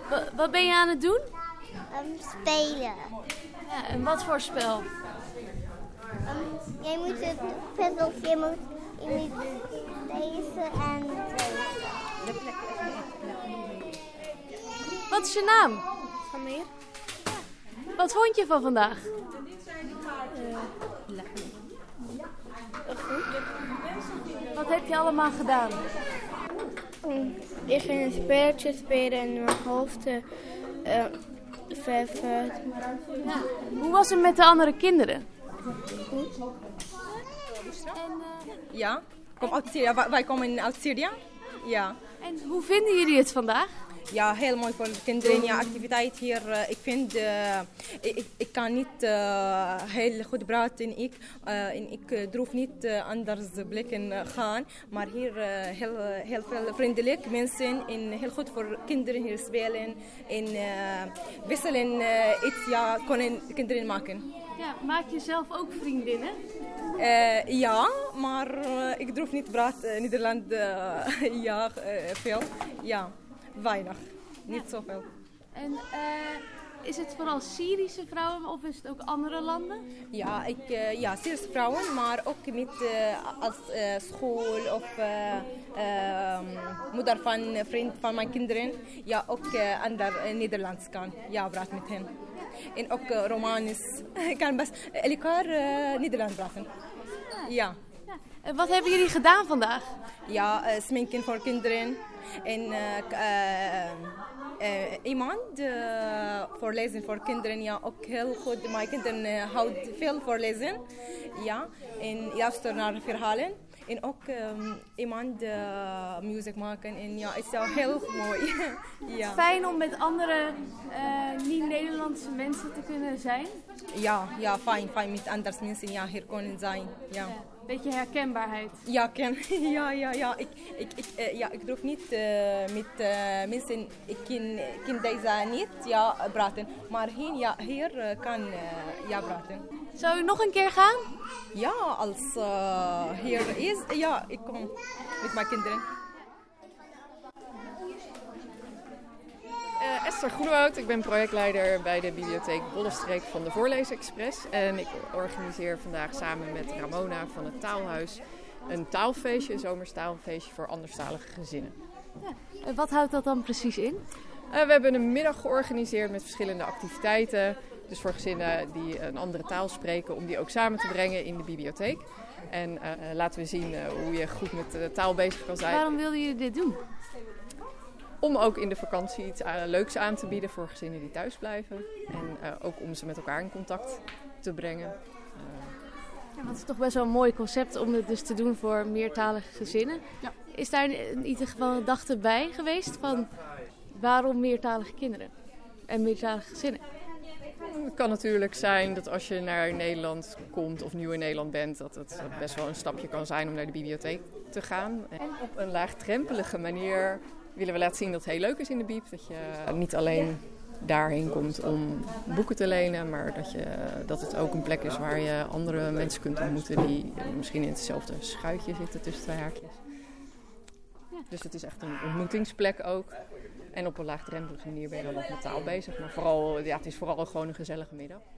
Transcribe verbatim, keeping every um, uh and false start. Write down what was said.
Wa- wat ben je aan het doen? Um, spelen. Ja, en wat voor spel? Um, jij moet het puzzels, je moet, je moet deze en deze. Wat is je naam? Samir? Wat vond je van vandaag? Wat heb je allemaal gedaan? Ik ging een spelletje spelen en mijn hoofd uh, verven. Ja. Hoe was het met de andere kinderen? Ja, kom uit Syrië. Wij- Wij komen uit Syrië. Ja. En hoe vinden jullie het vandaag? Ja, heel mooi voor de kinderen. Ja, activiteit hier. uh, ik vind, uh, ik, ik- ik kan niet uh, heel goed praten. Ik, uh, en ik uh, durf niet uh, anders blikken uh, gaan. Maar hier uh, heel, uh, heel veel vriendelijk mensen. En heel goed voor kinderen hier spelen. En uh, wisselen uh, iets, ja, kunnen kinderen maken. Ja, maak je zelf ook vriendinnen? Uh, ja, maar uh, ik durf niet praten uh, Nederland uh, ja, uh, veel. Ja, weinig. Niet zoveel. En eh, is het vooral Syrische vrouwen of is het ook andere landen? Ja, ik, uh, ja, Syrische vrouwen, maar ook met uh, als uh, school of uh, uh, moeder van een vriend van mijn kinderen. Ja, ook uh, ander uh, Nederlands kan. Ja, praat met hen. En ook uh, Romanisch. Ik kan best elkaar uh, Nederlands praten. Ja. Ja. En wat hebben jullie gedaan vandaag? Ja, uh, sminken voor kinderen. En uh, k- uh, uh, iemand uh, voorlezen voor kinderen. Ja, ook heel goed. Mijn kinderen uh, houden veel voorlezen. Ja, en luisteren naar verhalen. En ook um, iemand uh, muziek maken. En ja, het is wel heel mooi. Ja. Fijn om met andere eh, niet-Nederlandse mensen te kunnen zijn. Ja, ja, fijn, fijn met andere mensen ja, hier kunnen zijn. Ja. Beetje herkenbaarheid. Ja, ken. Ja, ja, ja. Ik, ik, ik, uh, ja, ik durf niet uh, met uh, mensen, ik ken, ken deze niet ja, praten. Maar hier, ja, hier uh, kan uh, ja, praten. Zou u nog een keer gaan? Ja, als uh, hier is, ja, ik kom met mijn kinderen. Uh, Esther Groenewoud, ik ben projectleider bij de bibliotheek Bollenstreek van de Voorleesexpress. En ik organiseer vandaag samen met Ramona van het Taalhuis een taalfeestje, een zomers taalfeestje voor anderstalige gezinnen. Ja. En wat houdt dat dan precies in? Uh, we hebben een middag georganiseerd met verschillende activiteiten. Dus voor gezinnen die een andere taal spreken, om die ook samen te brengen in de bibliotheek. En uh, laten we zien uh, hoe je goed met de taal bezig kan zijn. Waarom wilden jullie dit doen? Om ook in de vakantie iets uh, leuks aan te bieden voor gezinnen die thuis blijven. En uh, ook om ze met elkaar in contact te brengen. Uh, Ja, dat is toch best wel een mooi concept om het dus te doen voor meertalige gezinnen. Ja. Is daar in ieder geval een gedachte bij geweest van waarom meertalige kinderen en meertalige gezinnen? Het kan natuurlijk zijn dat als je naar Nederland komt of nieuw in Nederland bent, dat het best wel een stapje kan zijn om naar de bibliotheek te gaan. En op een laagdrempelige manier willen we laten zien dat het heel leuk is in de bieb. Dat je niet alleen daarheen komt om boeken te lenen, maar dat, je, dat het ook een plek is waar je andere mensen kunt ontmoeten die misschien in hetzelfde schuitje zitten tussen twee haakjes. Dus het is echt een ontmoetingsplek ook. En op een laagdrempelige manier ben je dan ook met taal bezig. Maar vooral, ja, het is vooral gewoon een gezellige middag.